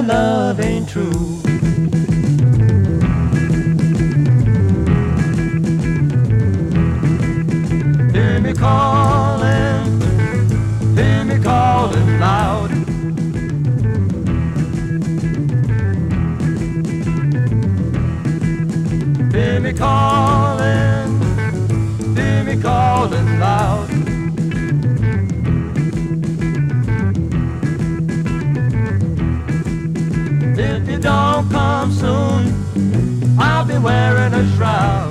love ain't true. Hear me calling loud. Hear me calling loud. If you don't come soon, I'll be wearing a shroud.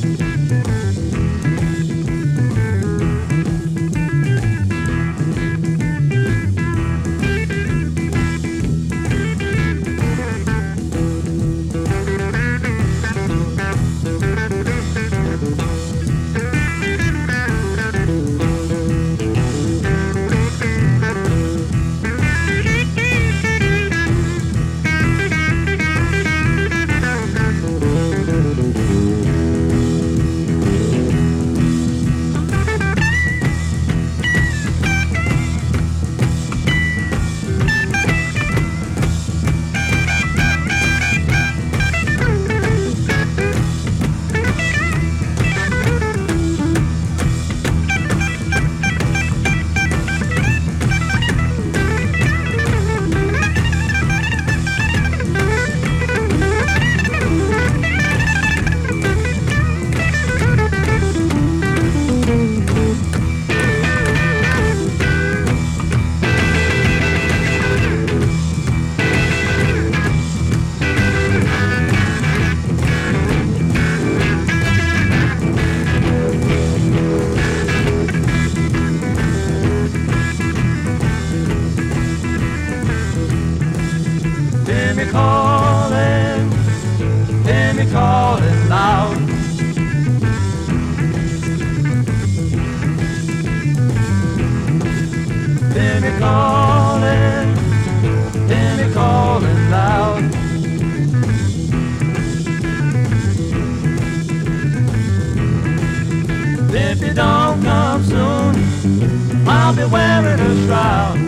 Hear me calling loud. Hear me calling loud. If you don't come soon, I'll be wearing a shroud.